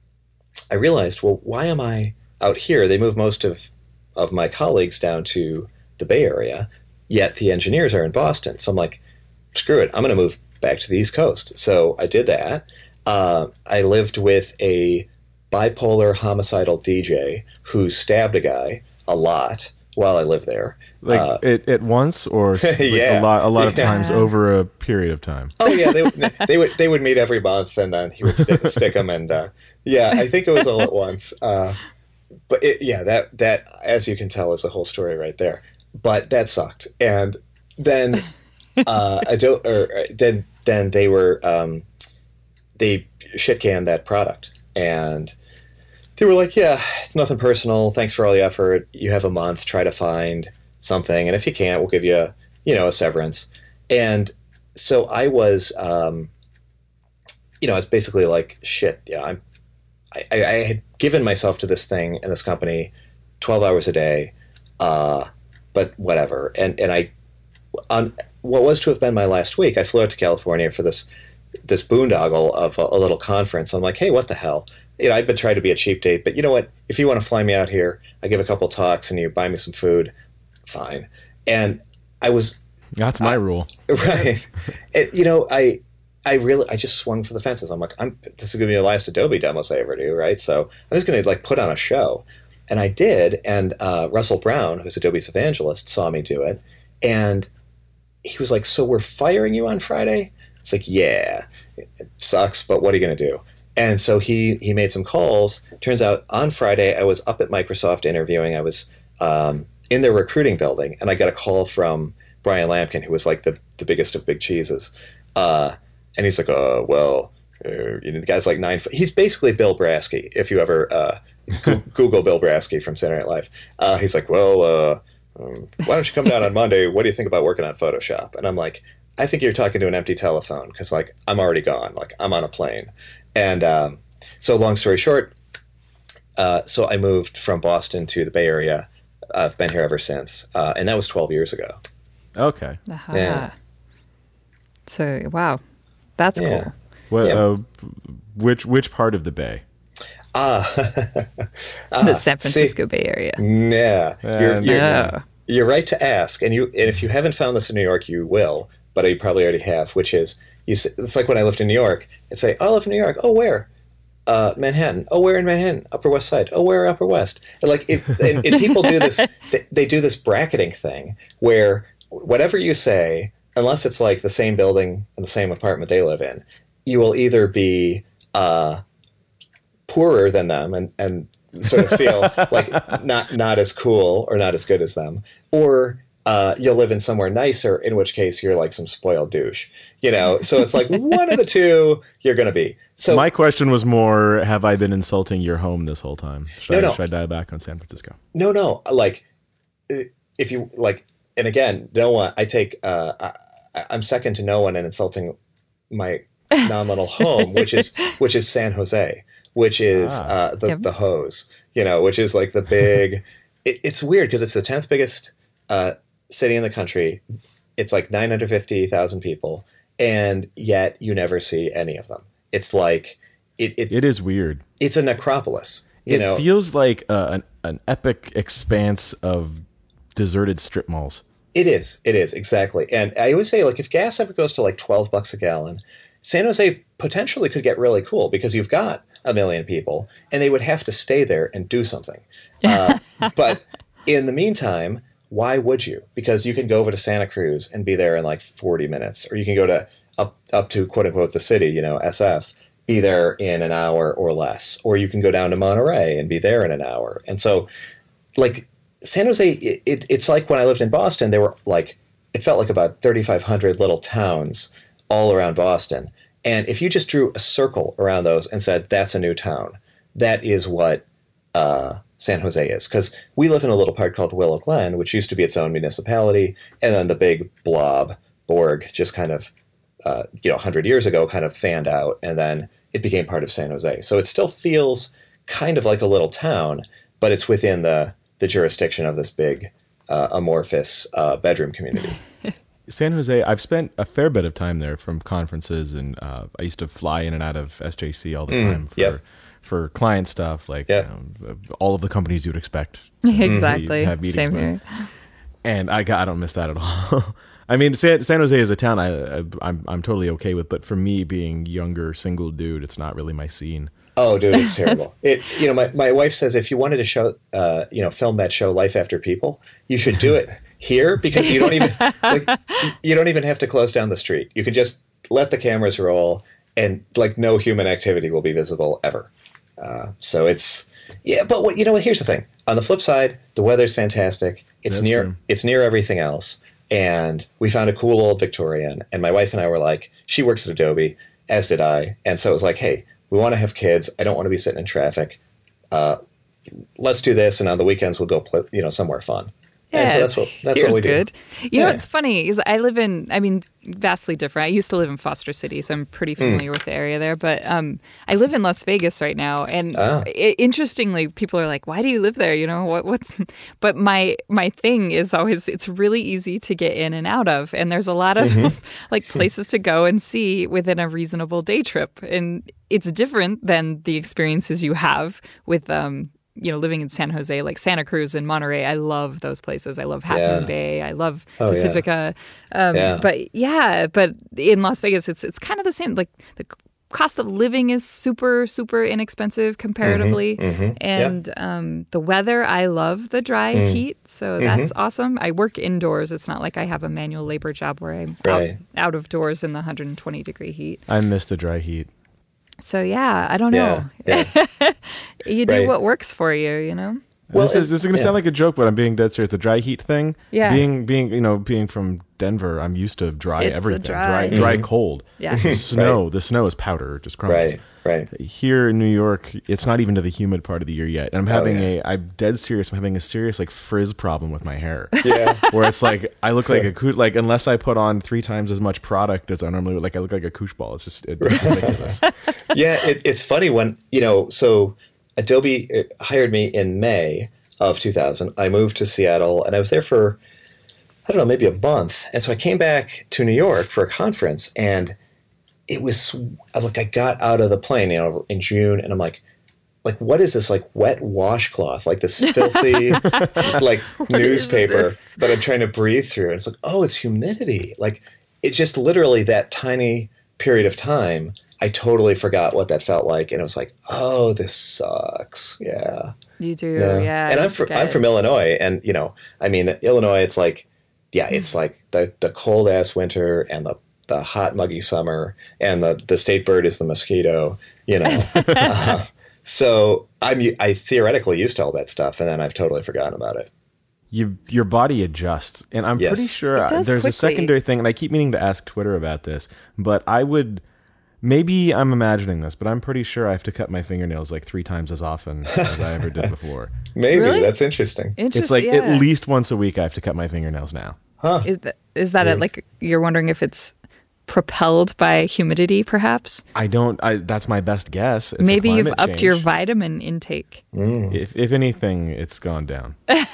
I realized, well, why am I out here? They moved most of, of my colleagues down to the Bay Area, yet the engineers are in Boston. So I'm like, screw it, I'm going to move back to the East Coast. So I did that. Uh, I lived with a bipolar homicidal D J who stabbed a guy a lot while I lived there. Like uh, it at once, or like yeah. a lot, a lot of Yeah. times over a period of time. Oh yeah, they would- they would they would meet every month, and then he would stick stick them, and uh, yeah, I think it was all at once. Uh, but it, yeah, that that as you can tell is the whole story right there. But that sucked, and then uh, I don't, or then then they were um, they shit canned that product, and they were like, yeah, it's nothing personal. Thanks for all the effort. You have a month. Try to find something, and if you can't, we'll give you a, you know, a severance. And so I was, um, you know, I was basically like, shit, yeah, I'm, I, I, I had given myself to this thing and this company twelve hours a day, uh, but whatever. And, and I, on what was to have been my last week, I flew out to California for this, this boondoggle of a, a little conference. I'm like, hey, what the hell? You know, I've been trying to be a cheap date, but you know what? If you want to fly me out here, I give a couple talks and you buy me some food, fine. And I was, That's my uh, rule. right. And, you know, I, I really, I just swung for the fences. I'm like, I'm, this is going to be the last Adobe demos I ever do, right? So I'm just going to like put on a show. And I did. And uh, Russell Brown, who's Adobe's evangelist, saw me do it. And he was like, so we're firing you on Friday? It's like, yeah, it sucks, but what are you going to do? And so he, he made some calls. Turns out on Friday, I was up at Microsoft interviewing. I was um, in their recruiting building, and I got a call from Brian Lampkin, who was like the, the biggest of big cheeses. Uh, and he's like, oh, well, uh, you know, the guy's like nine foot. He's basically Bill Brasky, if you ever uh, go- Google Bill Brasky from Saturday Night Live. Uh, he's like, well, uh, um, why don't you come down on Monday? What do you think about working on Photoshop? And I'm like, I think you're talking to an empty telephone, because like I'm already gone. Like I'm on a plane. And um, so long story short, uh, so I moved from Boston to the Bay Area. I've been here ever since. Uh, and that was twelve years ago. Okay. Uh-huh. Yeah. So, wow. That's Yeah. cool. Well, Yeah. uh, which which part of the Bay? Ah, The San Francisco see, Bay Area. yeah. You're, you're, Yeah. you're right to ask. And you, and if you haven't found this in New York, you will, but you probably already have, which is, you. Say, it's like when I lived in New York. I'd say, oh, I live in New York. Oh, where? Uh, Manhattan. Oh, where in Manhattan? Upper West Side. Oh, where Upper West? And like, it, and, and people do this. They, they do this bracketing thing where whatever you say, unless it's like the same building and the same apartment they live in, you will either be uh, poorer than them and and sort of feel like not not as cool or not as good as them, or uh, you'll live in somewhere nicer, in which case you're like some spoiled douche, you know. So it's like one of the two you're going to be. So My question was more: have I been insulting your home this whole time? Should, No, I, no. should I dial back on San Francisco? no, no, like if you like, and again, no one. I take. Uh, I, I'm second to no one in insulting my nominal home, which is which is San Jose, which is Ah. uh, the Yep. the hose, you know, which is like the big. it, it's weird because it's the tenth biggest uh, city in the country. It's like nine hundred fifty thousand people, and yet you never see any of them. It's like it. It, It is weird. it's a necropolis, you it know. feels like uh, an an epic expanse of deserted strip malls. It is. It is, exactly. And I always say, like, if gas ever goes to like twelve bucks a gallon, San Jose potentially could get really cool because you've got a million people and they would have to stay there and do something. Uh, but in the meantime, why would you? Because you can go over to Santa Cruz and be there in like forty minutes, or you can go to up, up to quote unquote the city, you know, S F, be there in an hour or less, or you can go down to Monterey and be there in an hour. And so, like, San Jose, it, it, it's like when I lived in Boston, there were like, it felt like about thirty-five hundred little towns all around Boston. And if you just drew a circle around those and said, that's a new town, that is what uh, San Jose is. Because we live in a little part called Willow Glen, which used to be its own municipality. And then the big blob, Borg, just kind of, uh, you know, one hundred years ago kind of fanned out. And then it became part of San Jose. So it still feels kind of like a little town, but it's within the the jurisdiction of this big uh, amorphous uh, bedroom community. San Jose, I've spent a fair bit of time there from conferences, and uh, I used to fly in and out of S J C all the time for yep. for client stuff, like Yep. you know, all of the companies you would expect. to Exactly. have meetings Same with. here. And I, I don't miss that at all. I mean, San, San Jose is a town I, I I'm I'm totally okay with, but for me, being younger, single dude, it's not really my scene. Oh, dude, it's terrible. It, you know, my, my wife says if you wanted to show, uh, you know, film that show Life After People, you should do it here because you don't even like, you don't even have to close down the street. You can just let the cameras roll, and like no human activity will be visible ever. Uh, so it's yeah, but what you know, here's the thing. On the flip side, the weather's fantastic. It's That's near true. it's near everything else, and we found a cool old Victorian. And my wife and I were like, she works at Adobe, as did I, and so it was like, hey. We want to have kids. I don't want to be sitting in traffic. Uh, let's do this, and on the weekends we'll go, pl- you know, somewhere fun. Yeah, and so that's what that's here's what we good. do. You know, Yeah. it's funny is I live in. I mean, vastly different. I used to live in Foster City, so I'm pretty familiar with the area there. But um, I live in Las Vegas right now, and Ah. I interestingly, people are like, "Why do you live there?" You know, what what's? But my my thing is always it's really easy to get in and out of, and there's a lot of like places to go and see within a reasonable day trip, and it's different than the experiences you have with um you know, living in San Jose, like Santa Cruz and Monterey. I love those places. I love Half Yeah. Moon Bay. I love Oh, yeah. Pacifica. Um, Yeah. But yeah, but in Las Vegas, it's it's kind of the same. Like the cost of living is super, super inexpensive comparatively. Mm-hmm. And um, the weather, I love the dry Mm. heat. So Mm-hmm. that's awesome. I work indoors. It's not like I have a manual labor job where I'm Right. out, out of doors in the one hundred twenty degree heat. I miss the dry heat. So yeah, I don't Yeah. know. Yeah. You do Right. what works for you, you know? Well, this is this is going to yeah. sound like a joke, but I'm being dead serious. The dry heat thing. Yeah. Being being you know being from Denver, I'm used to dry It's a everything. dry- dry, dry cold. Yeah. The snow. The snow is powder. It just crumbles. Right. Right. Here in New York, it's not even to the humid part of the year yet. And I'm having yeah. a, I'm dead serious. I'm having a serious like frizz problem with my hair. Yeah. Where it's like I look like a coo- like unless I put on three times as much product as I normally would, like I look like a koosh ball. It's just it's ridiculous. Yeah. It, it's funny when you know. So Adobe uh, hired me in May of two thousand. I moved to Seattle, and I was there for I don't know, maybe a month. And so I came back to New York for a conference, and it was like I got out of the plane, you know, in June, and I'm like, like what is this like wet washcloth, like this filthy like newspaper this? that I'm trying to breathe through? And it's like, oh, it's humidity. Like it's just literally that tiny period of time. I totally forgot what that felt like, and it was like, oh, this sucks. Yeah, You do, yeah. and you I'm from forget. I'm from Illinois, and you know, I mean, Illinois. It's like, yeah, it's like the the cold ass winter and the the hot muggy summer, and the the state bird is the mosquito. You know, uh, so I'm I theoretically used to all that stuff, and then I've totally forgotten about it. you your body adjusts, and I'm Yes. pretty sure It does there's a quickly. secondary thing, and I keep meaning to ask Twitter about this, but I would maybe I'm imagining this, but I'm pretty sure I have to cut my fingernails like three times as often as I ever did before. Maybe Really? that's interesting. Interesting. It's like yeah. at least once a week I have to cut my fingernails now. Is that, is that it? Like you're wondering if it's propelled by humidity, perhaps? I don't. I, that's my best guess. It's Maybe you've climate upped your change. vitamin intake. If, if anything, it's gone down.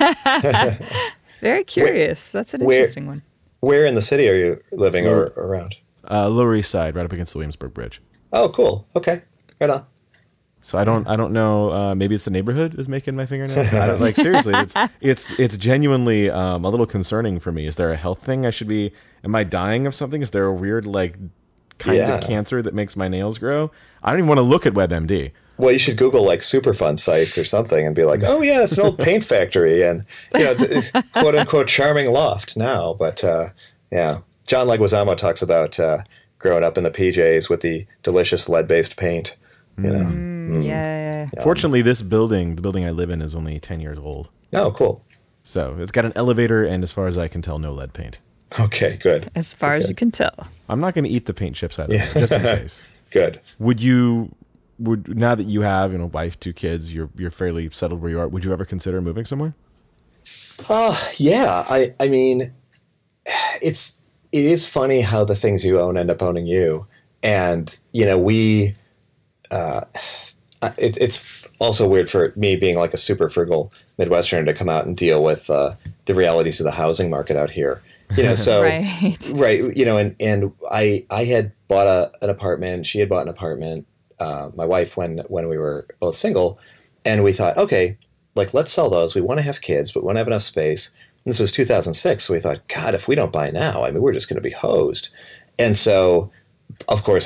Very curious. That's an where- interesting one. Where in the city are you living or around? Uh, Lower East Side, right up against the Williamsburg Bridge. Oh, cool. Okay, right on. So I don't. I don't know. Uh, maybe it's the neighborhood is making my fingernails. I don't, like seriously, it's it's it's genuinely um, a little concerning for me. Is there a health thing I should be? Am I dying of something? Is there a weird like kind Yeah. of cancer that makes my nails grow? I don't even want to look at WebMD. Well, you should Google like Superfund sites or something and be like, oh yeah, it's an old paint factory and you know, it's quote unquote charming loft now. But uh, yeah, John Leguizamo talks about uh, growing up in the P Js with the delicious lead based paint. You know. Mm, yeah, yeah. Fortunately, this building, the building I live in, is only ten years old. Oh, cool. So it's got an elevator, and as far as I can tell, no lead paint. Okay, good, As far as you can tell. I'm not going to eat the paint chips either, just in case. good. Would you? Would now that you have you know wife, two kids, you're you're fairly settled where you are. Would you ever consider moving somewhere? Uh, yeah, I, I mean, it's it is funny how the things you own end up owning you, and you know we. Uh, it, it's also weird for me being like a super frugal Midwesterner to come out and deal with uh, the realities of the housing market out here. You know, so Right. right, you know, and and I I had bought a, an apartment. She had bought an apartment. Uh, my wife when when we were both single, and we thought, okay, like let's sell those. We want to have kids, but we want to have enough space. And this was two thousand six, so we thought, God, if we don't buy now, I mean, we're just going to be hosed. And so, of course,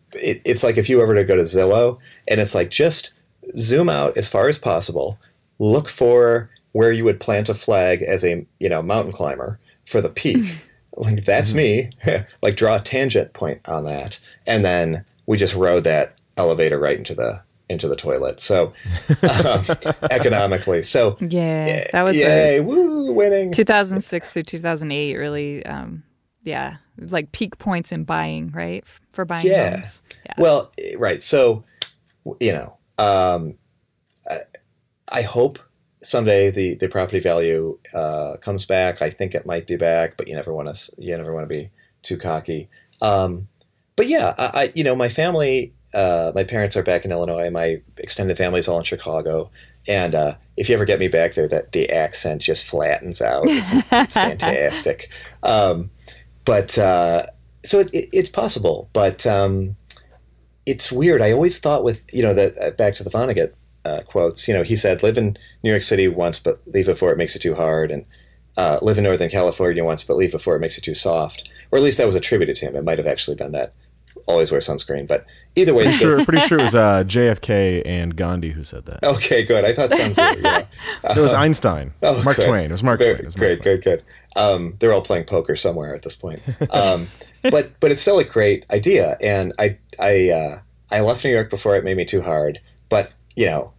it, it's like if you were to go to Zillow and it's like, just zoom out as far as possible, look for where you would plant a flag as a, you know, mountain climber for the peak. Like, that's me. Like, draw a tangent point on that. And then we just rode that elevator right into the into the toilet. So um, economically. So yeah, that was yay, a woo, winning. two thousand six through two thousand eight, really, um, yeah, like peak points in buying, right? For buying yeah. homes. Yeah. Well, right. So, you know, um, I, I hope someday the, the property value uh, comes back. I think it might be back, but you never want to you never want to be too cocky. Um, but yeah, I, I you know my family, uh, my parents are back in Illinois. My extended family's all in Chicago, and uh, if you ever get me back there, that the accent just flattens out. It's, it's fantastic. Um, but uh, so it, it, it's possible, but um, it's weird. I always thought with you know that uh, back to the Vonnegut. Uh, quotes, you know, he said, live in New York City once, but leave before it makes it too hard. And uh, live in Northern California once, but leave before it makes it too soft. Or at least that was attributed to him. It might have actually been that. Always wear sunscreen. But either way, pretty it's sure, pretty sure it was uh, J F K and Gandhi who said that. Okay, good. I thought Sun Tzu. You know. It was Einstein. Oh, Mark good. Twain. It was Mark Very, Twain. It was Mark great, Twain. good, good. Um, they're all playing poker somewhere at this point. Um, but but it's still a great idea. And I I uh, I left New York before it made me too hard. But you know.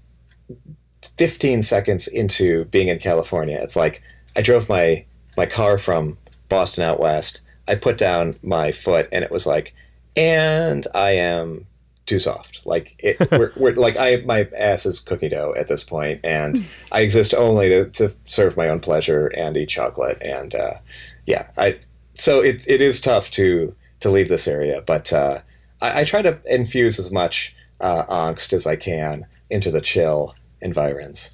fifteen seconds into being in California, it's like I drove my my car from Boston out west. I put down my foot, and it was like, and I am too soft. Like it, we're, we're like I my ass is cookie dough at this point, and I exist only to, to serve my own pleasure and eat chocolate. And uh, yeah, I so it it is tough to to leave this area, but uh, I, I try to infuse as much uh, angst as I can into the chill environs.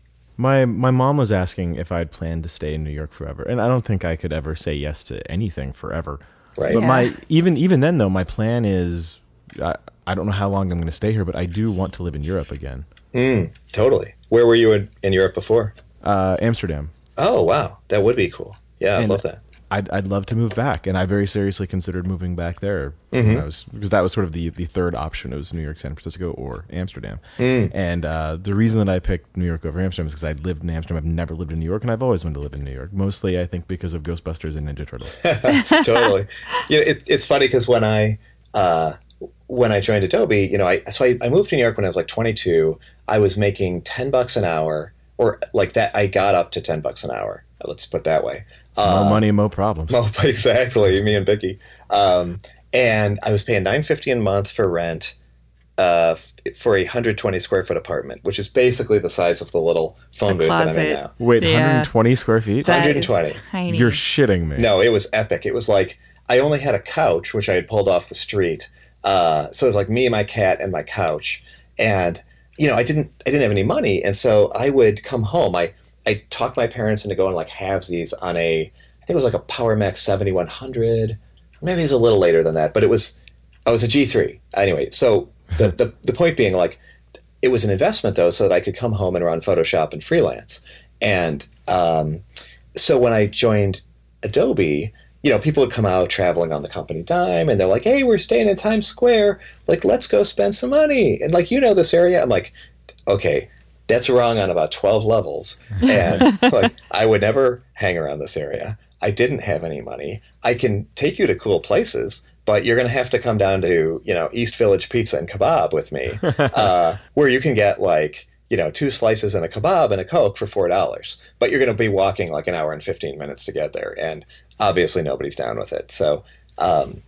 My my mom was asking if I'd planned to stay in New York forever, and I don't think I could ever say yes to anything forever. Right. But Yeah. my even even then though, my plan is I, I don't know how long I'm going to stay here, but I do want to live in Europe again. Mm, totally. Where were you in, in Europe before? Uh, Amsterdam. Oh wow, that would be cool. Yeah, I And love that. I'd I'd love to move back, and I very seriously considered moving back there. Mm-hmm. When I was because that was sort of the the third option. It was New York, San Francisco, or Amsterdam. Mm. And uh, the reason that I picked New York over Amsterdam is because I lived in Amsterdam. I've never lived in New York, and I've always wanted to live in New York. Mostly, I think, because of Ghostbusters and Ninja Turtles. Totally. You know, it, it's funny because when I uh, when I joined Adobe, you know, I so I, I moved to New York when I was like twenty-two. I was making ten bucks an hour, or like that. I got up to ten bucks an hour. Let's put it that way. More money, more problems. Well, exactly, me and Vicky. Um, and I was paying nine fifty a month for rent uh, f- for a one hundred twenty square foot apartment, which is basically the size of the little phone The booth that I'm in closet. now. Wait, Yeah. one hundred twenty square feet? That one hundred is twenty. tiny. You're shitting me. No, it was epic. It was like I only had a couch, which I had pulled off the street. Uh, so it was like me, my cat, and my couch. And you know, I didn't, I didn't have any money, and so I would come home. I, I talked my parents into going like halvesies on a, I think it was like a Power Max seventy-one hundred. Maybe it was a little later than that, but it was, I was a G three anyway. So the, the the point being, like, it was an investment though, so that I could come home and run Photoshop and freelance. And um, so when I joined Adobe, you know, people would come out traveling on the company dime, and they're like, "Hey, we're staying in Times Square. Like, let's go spend some money." And like, you know, this area. I'm like, okay, that's wrong on about twelve levels. And like, I would never hang around this area. I didn't have any money. I can take you to cool places, but you're going to have to come down to, you know, East Village Pizza and Kebab with me, uh, where you can get like, you know, two slices and a kebab and a Coke for four dollars. But you're going to be walking like an hour and fifteen minutes to get there. And obviously nobody's down with it. So, um,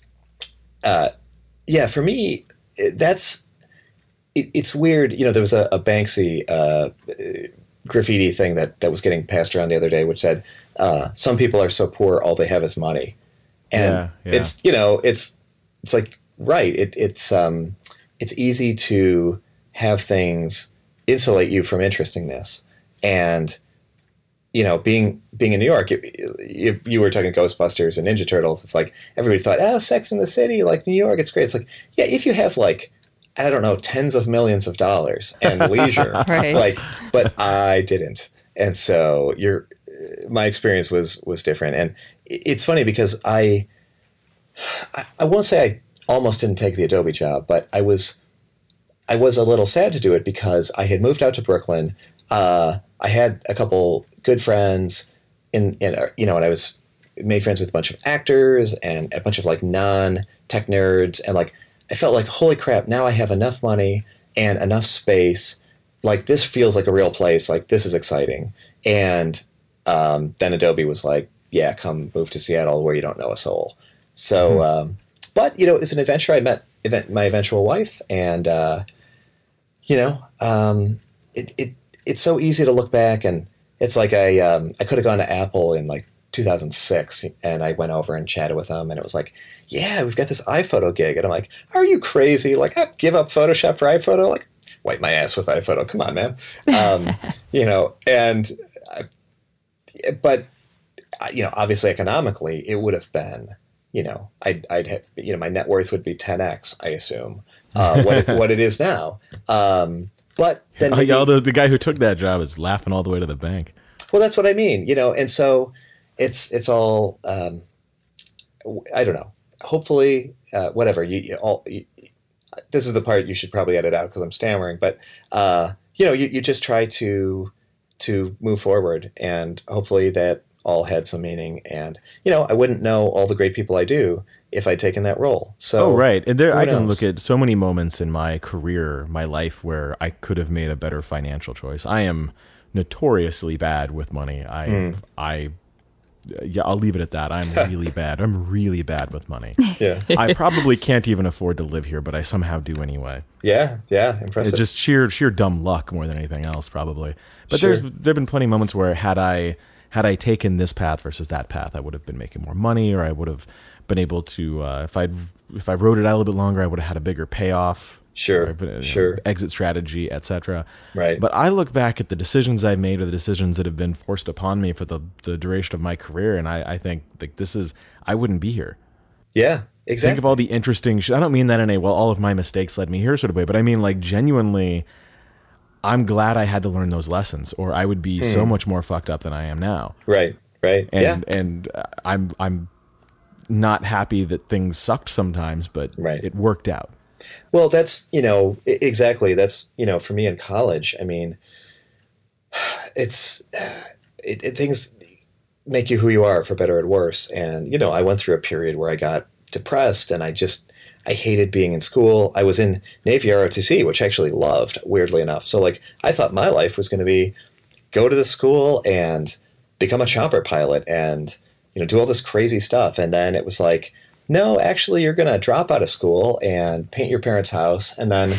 uh, yeah, for me, it, that's, it, it's weird. You know, there was a, a Banksy uh, graffiti thing that, that was getting passed around the other day, which said, uh, some people are so poor, all they have is money. And Yeah, yeah. it's, you know, it's, it's like, right. It, it's, um, it's easy to have things insulate you from interestingness. And, you know, being being in New York, you, you, you were talking Ghostbusters and Ninja Turtles. It's like everybody thought, oh, Sex in the City, like New York, it's great. It's like, yeah, if you have like, I don't know, tens of millions of dollars and leisure, Right. like, but I didn't, and so your my experience was was different. And it's funny because I I, I won't say almost didn't take the Adobe job, but I was I was a little sad to do it because I had moved out to Brooklyn. Uh, I had a couple good friends in, in you know, and I was made friends with a bunch of actors and a bunch of like non-tech nerds, and like I felt like, holy crap, now I have enough money and enough space. Like, this feels like a real place. Like, this is exciting. And um, then Adobe was like, yeah, come move to Seattle where you don't know a soul. So, mm-hmm. um, but, you know, it's an adventure. I met event, my eventual wife, and, uh, you know, um, it, it it's so easy to look back, and it's like I, um, I could have gone to Apple in like two thousand six, and I went over and chatted with them, and it was like, yeah, we've got this iPhoto gig. And I'm like, are you crazy? Like, I give up Photoshop for iPhoto? Like, wipe my ass with iPhoto. Come on, man. Um, you know, and, uh, but, you know, obviously economically, it would have been, you know, I'd, I'd have, you know, my net worth would be ten X, I assume, uh, what, it, what it is now. Um, but then maybe, oh, the, the guy who took that job is laughing all the way to the bank. Well, that's what I mean, you know, and so it's, it's all, um, I don't know. Hopefully, uh, whatever you, you all, you, this is the part you should probably edit out because I'm stammering, but, uh, you know, you, you just try to, to move forward, and hopefully that all had some meaning. And, you know, I wouldn't know all the great people I do if I'd taken that role. So, oh, right. And there, I can knows? look at so many moments in my career, my life, where I could have made a better financial choice. I am notoriously bad with money. I, mm. I, yeah, I'll leave it at that. I'm really bad. I'm really bad with money. Yeah. I probably can't even afford to live here, but I somehow do anyway. Yeah. Yeah. Impressive. It's just sheer, sheer dumb luck more than anything else, probably. But Sure. there's, there've been plenty of moments where had I, had I taken this path versus that path, I would have been making more money, or I would have been able to, uh, if I, if I wrote it out a little bit longer, I would have had a bigger payoff. Sure, been, sure. Know, exit strategy, et cetera. Right. But I look back at the decisions I've made, or the decisions that have been forced upon me for the, the duration of my career, and I, I think like this is, I wouldn't be here. Yeah, exactly. Think of all the interesting shit. I don't mean that in a, well, all of my mistakes led me here sort of way, but I mean like genuinely, I'm glad I had to learn those lessons, or I would be hmm. so much more fucked up than I am now. Right, right. And, yeah. and I'm, I'm not happy that things sucked sometimes, but right. it worked out. Well, that's, you know, exactly. That's, you know, for me in college, I mean, it's, it, it, things make you who you are, for better or worse. And, you know, I went through a period where I got depressed, and I just, I hated being in school. I was in Navy R O T C, which I actually loved, weirdly enough. So, like, I thought my life was going to be go to the school and become a chopper pilot and, you know, do all this crazy stuff. And then it was like, no, actually, you're going to drop out of school and paint your parents' house, and then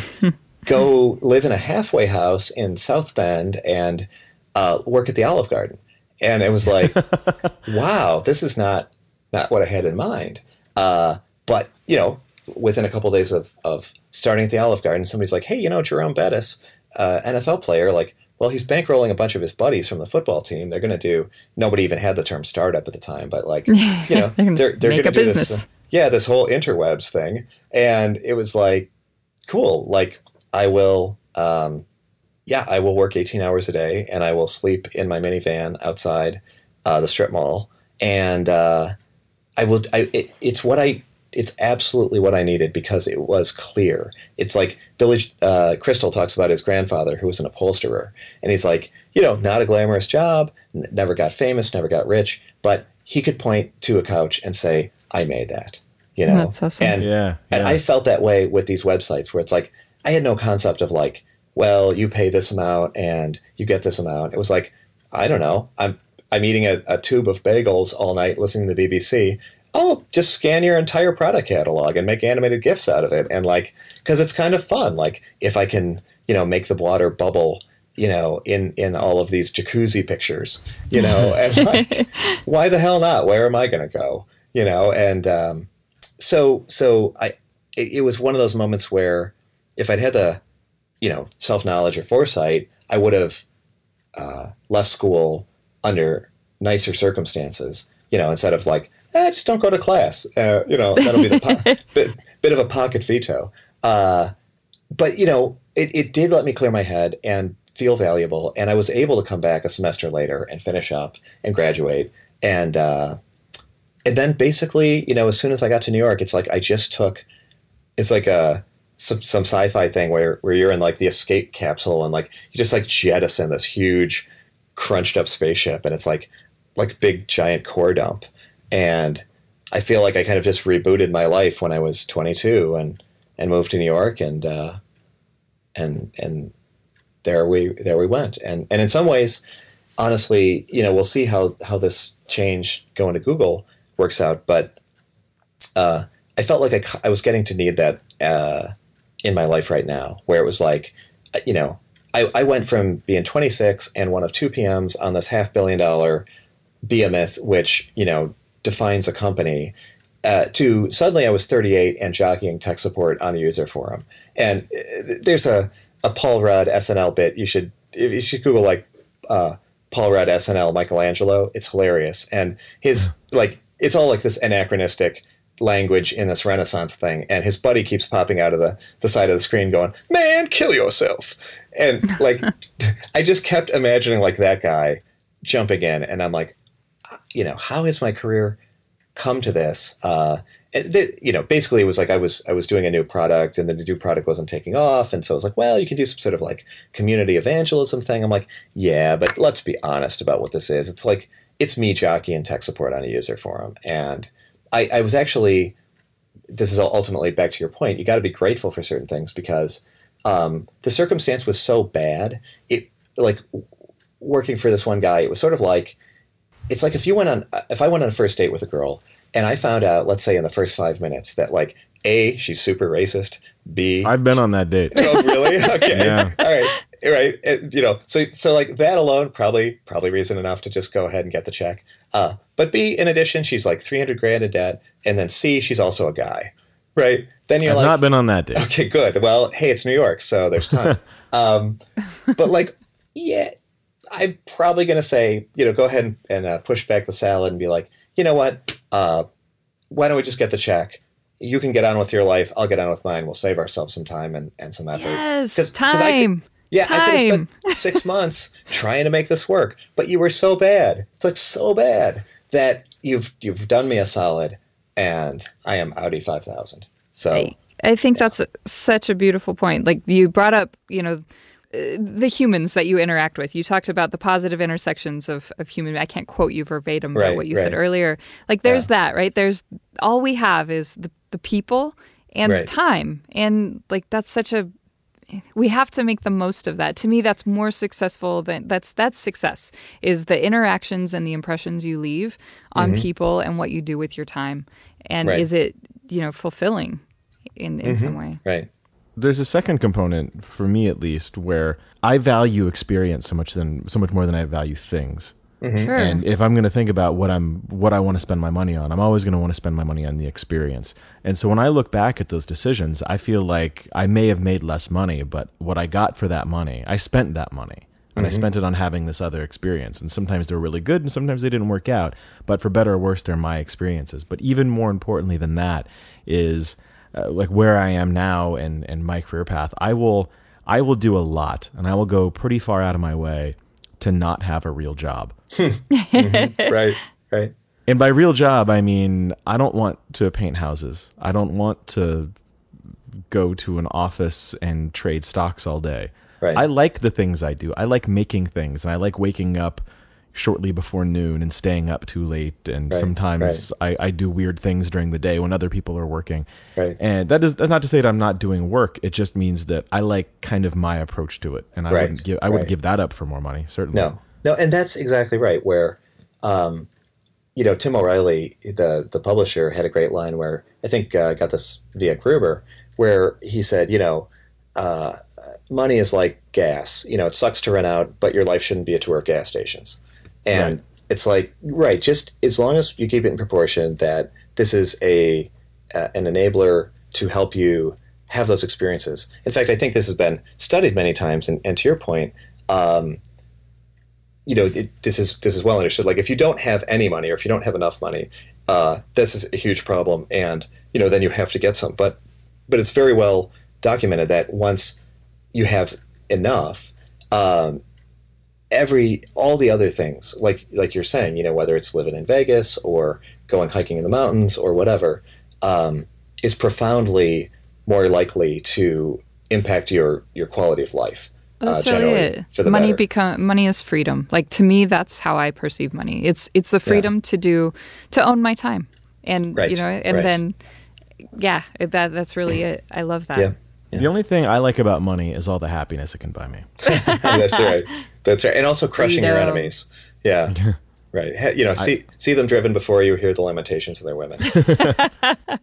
go live in a halfway house in South Bend and uh, work at the Olive Garden. And it was like, wow, this is not not what I had in mind. Uh, but, you know, within a couple of days of, of starting at the Olive Garden, somebody's like, hey, you know, Jerome Bettis, uh, N F L player, like, well, he's bankrolling a bunch of his buddies from the football team. They're going to do, nobody even had the term startup at the time, but like, you know, they're, they're going to do business. this. Uh, yeah, this whole interwebs thing. And it was like, cool. Like, I will, um, yeah, I will work eighteen hours a day, and I will sleep in my minivan outside uh, the strip mall. And uh, I will, I, it, it's what I, it's absolutely what I needed, because it was clear. It's like Billy uh, Crystal talks about his grandfather, who was an upholsterer. And he's like, you know, not a glamorous job, n- never got famous, never got rich, but he could point to a couch and say, I made that, you know? That's awesome. And, yeah, yeah. and I felt that way with these websites, where it's like, I had no concept of like, well, you pay this amount and you get this amount. It was like, I don't know. I'm I'm eating a, a tube of bagels all night, listening to the B B C. Oh, just scan your entire product catalog and make animated GIFs out of it. And like, because it's kind of fun. Like, if I can, you know, make the water bubble, you know, in, in all of these jacuzzi pictures, you know, and like, why the hell not? Where am I going to go? You know, and um, so so I it, it was one of those moments where if I'd had the, you know, self-knowledge or foresight, I would have uh, left school under nicer circumstances, you know, instead of like, eh, just don't go to class. Uh, you know, that'll be the po- bit, bit of a pocket veto. Uh, but, you know, it, it did let me clear my head and feel valuable. And I was able to come back a semester later and finish up and graduate. And, uh, and then basically, you know, as soon as I got to New York, it's like I just took it's like a some, some sci-fi thing where where you're in like the escape capsule and like you just like jettison this huge crunched up spaceship, and it's like like big giant core dump. And I feel like I kind of just rebooted my life when I was twenty-two and and moved to New York, and uh, and and there we there we went. And and in some ways, honestly, you know, we'll see how how this change going to Google works out. But uh, I felt like I, I was getting to need that uh, in my life right now, where it was like, you know, I, I went from being twenty-six and one of two P Ms on this half billion dollar behemoth, which, you know, defines a company, uh, to suddenly I was thirty-eight and jockeying tech support on a user forum. And uh, there's a, a Paul Rudd S N L bit. You should, you should Google like uh, Paul Rudd S N L Michelangelo. It's hilarious. And his, like, it's all like this anachronistic language in this Renaissance thing. And his buddy keeps popping out of the, the side of the screen going, man, kill yourself. And like, I just kept imagining like that guy jumping in. And I'm like, you know, how has my career come to this? Uh, th- you know, basically it was like I was I was doing a new product and the new product wasn't taking off. And so I was like, well, you can do some sort of like community evangelism thing. I'm like, yeah, but let's be honest about what this is. It's like, it's me jockeying tech support on a user forum. And I, I was actually, this is ultimately back to your point, you got to be grateful for certain things because um, the circumstance was so bad. It like working for this one guy, it was sort of like, it's like if you went on, if I went on a first date with a girl and I found out, let's say in the first five minutes that like, A, she's super racist, B. I've been on that date. Oh, really? Okay. Yeah. All right. Right. It, you know, so, so like that alone, probably, probably reason enough to just go ahead and get the check. Uh, but B, in addition, she's like three hundred grand in debt. And then C, she's also a guy. Right. Then you're I've like, not been on that date. Okay, good. Well, hey, it's New York, so there's time. um, but like, yeah, I'm probably going to say, you know, go ahead and, and uh, push back the salad and be like, you know what? Uh, why don't we just get the check? You can get on with your life. I'll get on with mine. We'll save ourselves some time and, and some effort. Yes, Cause, time. 'cause I could, yeah, time. I could have spent six months trying to make this work, but you were so bad, like so bad that you've you've done me a solid, and I am Audi five thousand. So I, I think yeah. that's a, such a beautiful point. Like you brought up, you know, the humans that you interact with. You talked about the positive intersections of, of human. I can't quote you verbatim, right, but what you right. said earlier. Like there's yeah. that, right? There's all we have is the, the people and right. time. And like that's such a we have to make the most of that. To me, that's more successful than that's that's success is the interactions and the impressions you leave on mm-hmm. people and what you do with your time. And right. is it, you know, fulfilling in, in mm-hmm. some way? Right. There's a second component, for me at least, where I value experience so much than so much more than I value things. Mm-hmm. Sure. And if I'm going to think about what I'm what I want to spend my money on, I'm always going to want to spend my money on the experience. And so when I look back at those decisions, I feel like I may have made less money, but what I got for that money, I spent that money. And mm-hmm. I spent it on having this other experience. And sometimes they were really good and sometimes they didn't work out. But for better or worse, they're my experiences. But even more importantly than that is uh, like where I am now and, and my career path. I will I will do a lot and I will go pretty far out of my way to not have a real job. mm-hmm. Right, right. And by real job, I mean, I don't want to paint houses. I don't want to go to an office and trade stocks all day. Right. I like the things I do. I like making things, and I like waking up shortly before noon and staying up too late. And right, sometimes right. I, I do weird things during the day when other people are working. Right. And that is that's not to say that I'm not doing work. It just means that I like kind of my approach to it, and I right, wouldn't give I right. wouldn't give that up for more money. Certainly, no, no, and that's exactly right. Where, um, you know, Tim O'Reilly, the the publisher, had a great line where I think uh, got this via Kruber, where he said, you know. Uh, money is like gas. You know, it sucks to run out, but your life shouldn't be a tour of gas stations. And right. it's like, right, just as long as you keep it in proportion that this is a uh, an enabler to help you have those experiences. In fact, I think this has been studied many times, and, and to your point, um, you know, it, this is this is well understood. Like, if you don't have any money, or if you don't have enough money, uh, this is a huge problem, and you know, then you have to get some. But but it's very well documented that once you have enough, um, every all the other things, like like you're saying, you know, whether it's living in Vegas or going hiking in the mountains or whatever, um, is profoundly more likely to impact your your quality of life. That's uh, really generally it. for the money better. become money is freedom. Like to me, that's how I perceive money. It's it's the freedom Yeah. to do to own my time, and Right, you know, and right. then yeah, that that's really it. I love that. Yeah. The only thing I like about money is all the happiness it can buy me. That's right. That's right. And also crushing your Freedom. enemies. Yeah. Right. Ha- You know, see see them driven before you hear the lamentations of their women.